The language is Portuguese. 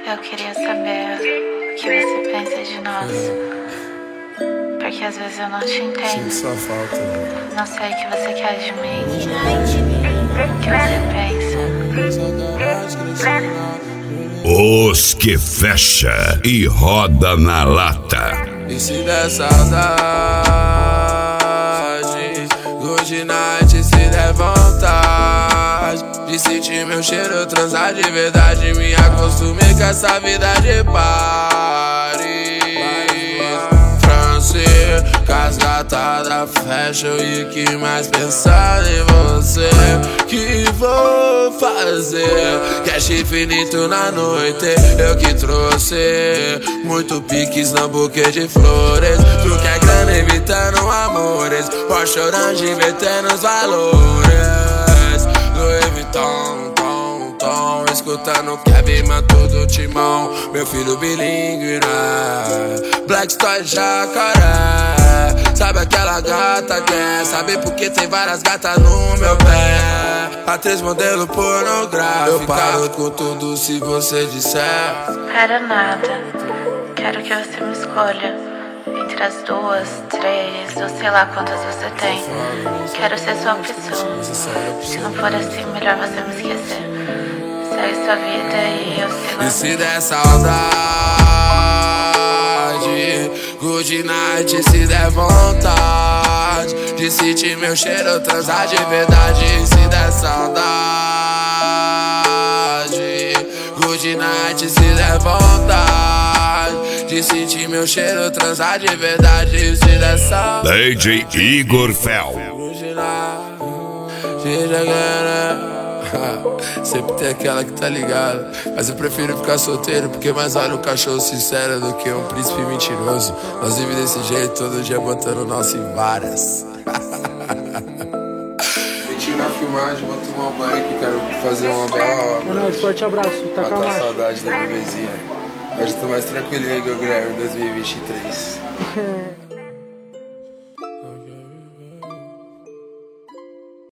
Eu queria saber o que você pensa de nós. Porque às vezes eu não te entendo. Sinto sua falta. Não sei o que você quer de mim. O que você pensa. Os que fecha e roda na lata. E se der saudade, good night, se der vontade de sentir meu cheiro, transar de verdade. Me acostumei com essa vida de Paris, francês, casgatada, fashion. E que mais pensar em você? Que vou fazer? Cash infinito na noite, eu que trouxe muito piques no buquê de flores. Tu quer grana evitando amores, Porsche Orange invertendo os valores. Louis Vuitton, tom, escutando Kevin Manto do Timão. Meu filho bilingue, né? Black Story Jacaré. Sabe aquela gata que é? Sabe porque tem várias gatas no meu pé? Atriz modelo pornográfica. Eu paro com tudo se você disser. Para nada. Quero que você me escolha entre as 2, 3 ou sei lá quantas você tem. Quero ser sua opção. Se não for assim, melhor você me esquecer. Segue sua vida e eu sigo. E se der saudade, good night, se der vontade de sentir meu cheiro, transar de verdade. E se der saudade, good night, se der vontade de sentir meu cheiro, transar de verdade. E se der saudade, DJ Igor Fel. Sempre tem aquela que tá ligada. Mas eu prefiro ficar solteiro, porque mais vale um cachorro sincero do que um príncipe mentiroso. Nós vivemos desse jeito, todo dia botando o nosso em várias. Meti na filmagem, vou tomar um banho que quero fazer uma bela. Mano, forte abraço, tá com a matar a saudade da bebezinha. Hoje eu tô mais tranquilo aí, Guilherme, 2023.